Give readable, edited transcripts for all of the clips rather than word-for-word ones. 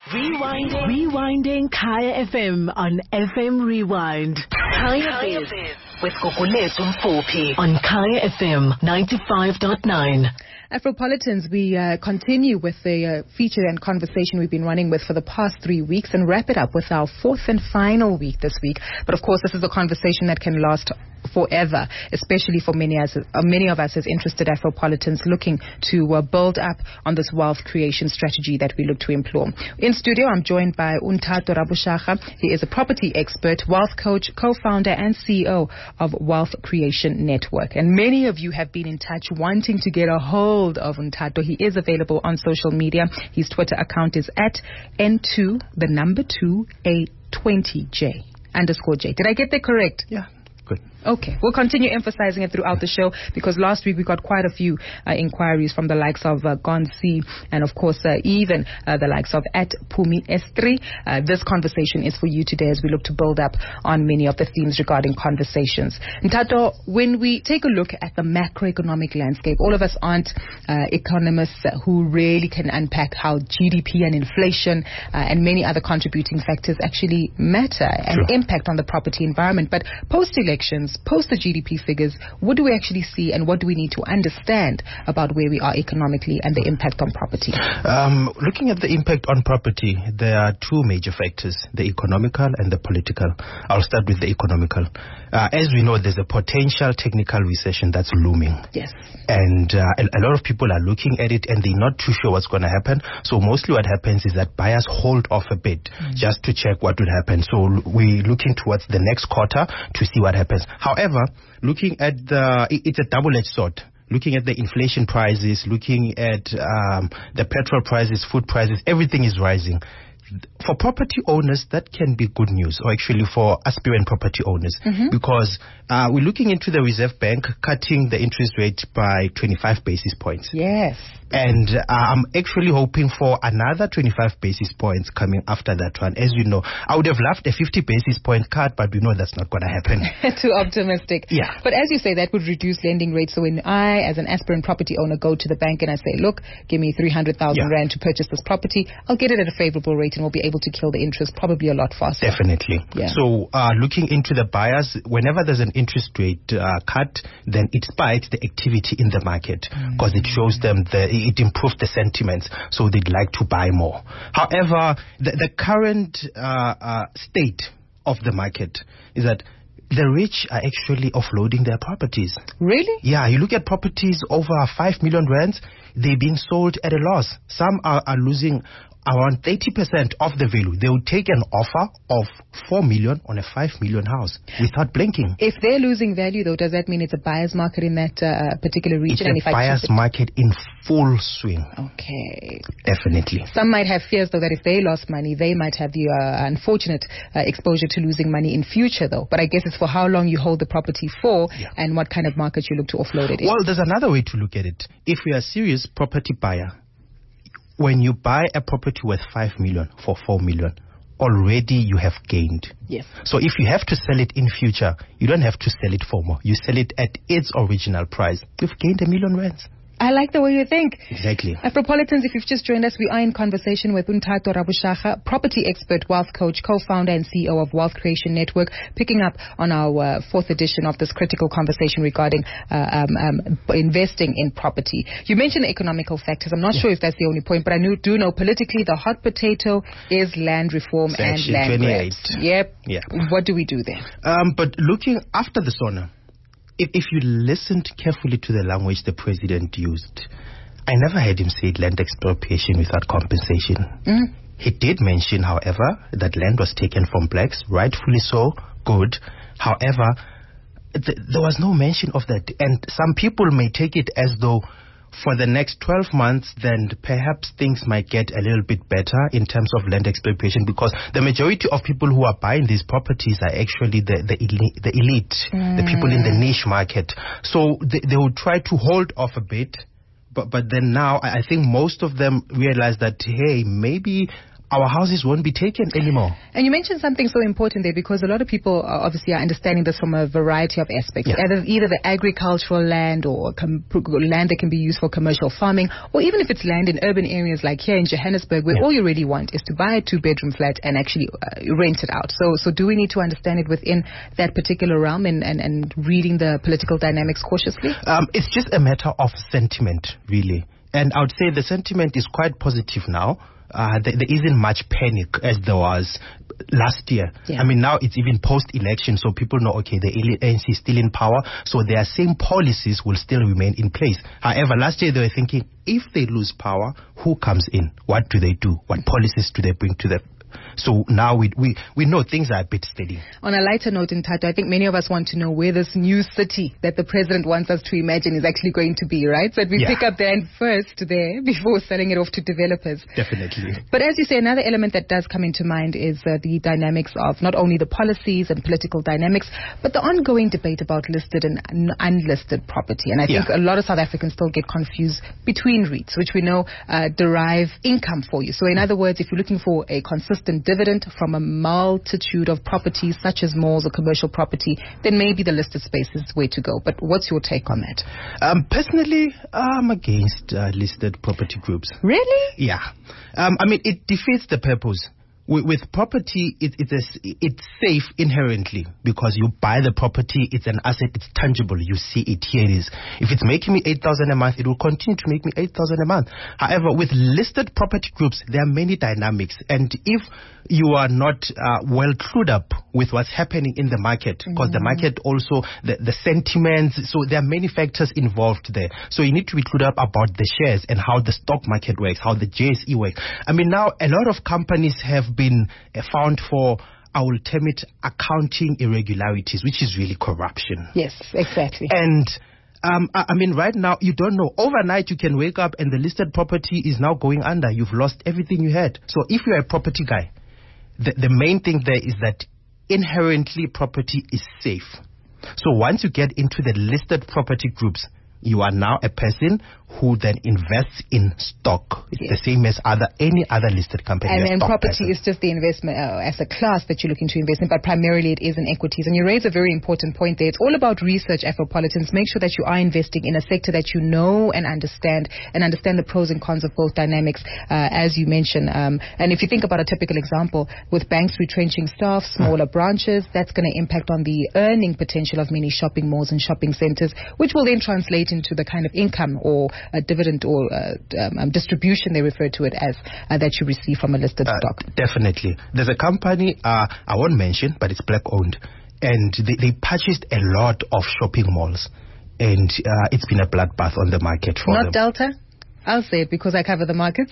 Rewinding Kaya FM on FM Rewind. Kaya Biz with Kokuletu Mfuphi on Kaya FM 95.9. Afropolitans, we continue with the feature and conversation we've been running with for the past 3 weeks and wrap it up with our fourth and final week this week. But of course, this is a conversation that can last forever, especially for many of us as interested Afropolitans looking to build up on this wealth creation strategy that we look to employ. In studio, I'm joined by Unthato Rabushaka. He is a property expert, wealth coach, co-founder and CEO of Wealth Creation Network. And many of you have been in touch wanting to get a hold of Unthato. He is available on social media. His Twitter account is at N2, the number 2, A20J _J. Did I get that correct? Yeah. Good. Okay, we'll continue emphasizing it throughout the show because last week we got quite a few inquiries from the likes of Gonsi and of course even the likes of at Pumi S3. This conversation is for you today as we look to build up on many of the themes regarding conversations. Ntato, when we take a look at the macroeconomic landscape, all of us aren't economists who really can unpack how GDP and inflation and many other contributing factors actually matter and impact on the property environment. But post-elections, post the GDP figures, what do we actually see and what do we need to understand about where we are economically and the impact on property? Looking at the impact on property, there are two major factors, the economical and the political. I'll start with the economical. As we know, there's a potential technical recession that's looming. Yes. And a lot of people are looking at it and they're not too sure what's going to happen. So mostly what happens is that buyers hold off a bit just to check what would happen. So we're looking towards the next quarter to see what happens. However, looking at it's a double-edged sword. Looking at the inflation prices, looking at the petrol prices, food prices, everything is rising. For property owners, that can be good news, or actually for aspirant property owners, because we're looking into the Reserve Bank cutting the interest rate by 25 basis points. Yes. And I'm actually hoping for another 25 basis points coming after that one. As you know, I would have loved a 50 basis point cut, but we know that's not going to happen. Too optimistic. Yeah. But as you say, that would reduce lending rates. So when I, as an aspirant property owner, go to the bank and I say, look, give me 300,000 rand to purchase this property, I'll get it at a favorable rate and we'll be able to kill the interest probably a lot faster. Definitely. Yeah. So looking into the buyers, whenever there's an interest rate cut, then it spikes the activity in the market because it shows them it improves the sentiments, so they'd like to buy more. However, the current state of the market is that the rich are actually offloading their properties. Really? Yeah, you look at properties over 5 million rands, they're being sold at a loss. Some are losing around 30% of the value. They would take an offer of 4 million on a 5 million house without blinking. If they're losing value, though, does that mean it's a buyer's market in that particular region? It's a buyer's market in full swing. Okay. Definitely. Some might have fears, though, that if they lost money, they might have the unfortunate exposure to losing money in future, though. But I guess it's for how long you hold the property for and what kind of market you look to offload it in. Well, there's another way to look at it. If you're a serious property buyer, when you buy a property worth 5 million for 4 million, already you have gained. Yes. So if you have to sell it in future, you don't have to sell it for more. You sell it at its original price. You've gained 1 million rands. I like the way you think. Exactly. Afropolitans, if you've just joined us, we are in conversation with Unthato Rabushaka, property expert, wealth coach, co-founder and CEO of Wealth Creation Network, picking up on our fourth edition of this critical conversation regarding investing in property. You mentioned economical factors. I'm not sure if that's the only point, but I do know politically the hot potato is land reform and land 28. grabs. Yep. Yeah. What do we do there? But looking after the sauna, if you listened carefully to the language the president used, I never heard him say land expropriation without compensation. He did mention, however, that land was taken from blacks, rightfully so, good. However, there was no mention of that. And some people may take it as though for the next 12 months, then perhaps things might get a little bit better in terms of land expropriation, because the majority of people who are buying these properties are actually the elite, the people in the niche market. So they will try to hold off a bit. But then now I think most of them realize that, hey, maybe our houses won't be taken anymore. And you mentioned something so important there, because a lot of people obviously are understanding this from a variety of aspects. Yeah. Either the agricultural land or land that can be used for commercial farming, or even if it's land in urban areas like here in Johannesburg, where all you really want is to buy a 2-bedroom flat and actually rent it out. So do we need to understand it within that particular realm and reading the political dynamics cautiously? It's just a matter of sentiment, really. And I would say the sentiment is quite positive now. There isn't much panic as there was last year. Yeah. I mean, now it's even post-election, so people know, okay, the ANC is still in power, so their same policies will still remain in place. However, last year they were thinking, if they lose power, who comes in? What do they do? What policies do they bring to the... So now we know things are a bit steady. On a lighter note, Ntatho, I think many of us want to know where this new city that the president wants us to imagine is actually going to be, right? So that we pick up the end first there before selling it off to developers. Definitely. But as you say, another element that does come into mind is the dynamics of not only the policies and political dynamics, but the ongoing debate about listed and unlisted property. And I think a lot of South Africans still get confused between REITs, which we know derive income for you. So in other words, if you're looking for a consistent dividend from a multitude of properties such as malls or commercial property, then maybe the listed space is where to go. But what's your take on that? Personally, I'm against listed property groups. Really? Yeah. I mean, it defeats the purpose. With property, it's safe inherently because you buy the property, it's an asset, it's tangible, you see it, here it is. If it's making me 8,000 a month, it will continue to make me 8,000 a month. However, with listed property groups, there are many dynamics, and if you are not well clued up with what's happening in the market, because the market also, the sentiments, so there are many factors involved there. So you need to be clued up about the shares and how the stock market works, how the JSE works. I mean, now a lot of companies have been found for, I will term it, accounting irregularities, which is really corruption. Yes, exactly. And I mean, right now, you don't know. Overnight, you can wake up and the listed property is now going under. You've lost everything you had. So if you're a property guy, the main thing there is that inherently property is safe. So once you get into the listed property groups, you are now a person who then invests in stock. It's the same as any other listed company. And property is just the investment as a class that you're looking to invest in, but primarily it is in equities. And you raise a very important point there. It's all about research, Afropolitans. Make sure that you are investing in a sector that you know and understand the pros and cons of both dynamics, as you mentioned. And if you think about a typical example, with banks retrenching staff, smaller branches, that's going to impact on the earning potential of many shopping malls and shopping centers, which will then translate into the kind of income or a dividend or distribution, they refer to it as, that you receive from a listed stock. Definitely. There's a company, I won't mention, but it's black owned, and they purchased a lot of shopping malls, and it's been a bloodbath on the market for them. Not Delta? I'll say it because I cover the markets.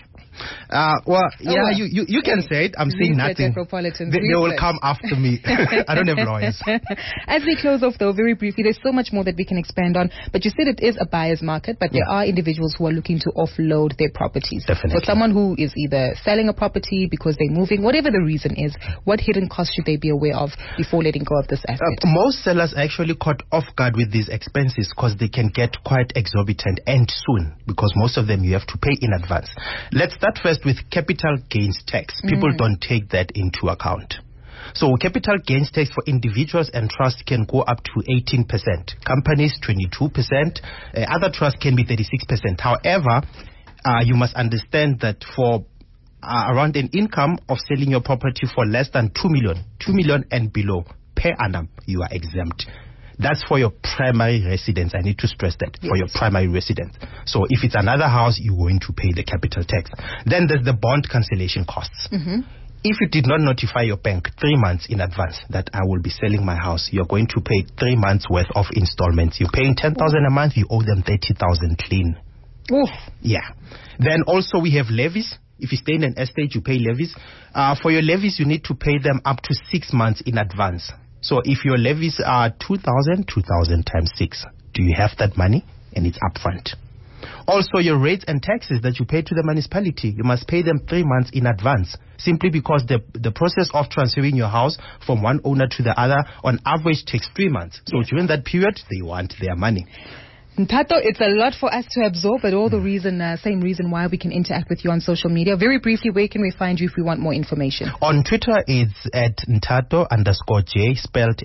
You can say it. I'm saying nothing. They will come after me. I don't have lawyers. As we close off, though, very briefly, there's so much more that we can expand on. But you said it is a buyer's market, but there are individuals who are looking to offload their properties. Definitely. For someone who is either selling a property because they're moving, whatever the reason is, what hidden costs should they be aware of before letting go of this asset? Most sellers actually caught off guard with these expenses because they can get quite exorbitant and soon, because most of them you have to pay in advance. Let's start first with capital gains tax. People don't take that into account. So capital gains tax for individuals and trusts can go up to 18%. Companies, 22%. Other trusts can be 36%. However, you must understand that for around an income of selling your property for less than 2 million and below per annum, you are exempt. That's for your primary residence. I need to stress that. For your primary residence. So if it's another house, you're going to pay the capital tax. Then there's the bond cancellation costs. If you did not notify your bank 3 months in advance that I will be selling my house, you're going to pay 3 months worth of installments. You're paying 10,000 a month, you owe them 30,000 clean. Oof. Yeah. Then also we have levies. If you stay in an estate, you pay levies. For your levies, you need to pay them up to 6 months in advance. So if your levies are 2,000 times 6, do you have that money? And it's upfront. Also, your rates and taxes that you pay to the municipality, you must pay them 3 months in advance, simply because the process of transferring your house from one owner to the other on average takes 3 months. So during that period, they want their money. Ntato, it's a lot for us to absorb, but all the same reason why we can interact with you on social media. Very briefly, where can we find you if we want more information? On Twitter, it's at Ntato_J, spelled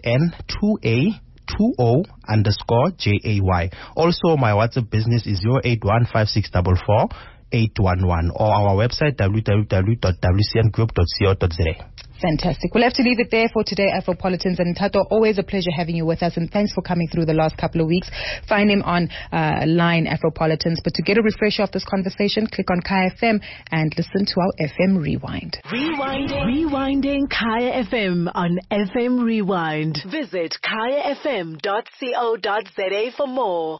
N20_JAY. Also, my WhatsApp business is 08156444811, or our website www.wcngroup.co.za. Fantastic. We'll have to leave it there for today, Afropolitans. And Ntato, always a pleasure having you with us, and thanks for coming through the last couple of weeks. Find him on line Afropolitans. But to get a refresher of this conversation, click on Kaya FM and listen to our FM Rewind. Rewinding Kaya FM on FM Rewind. Visit kayafm.co.za for more.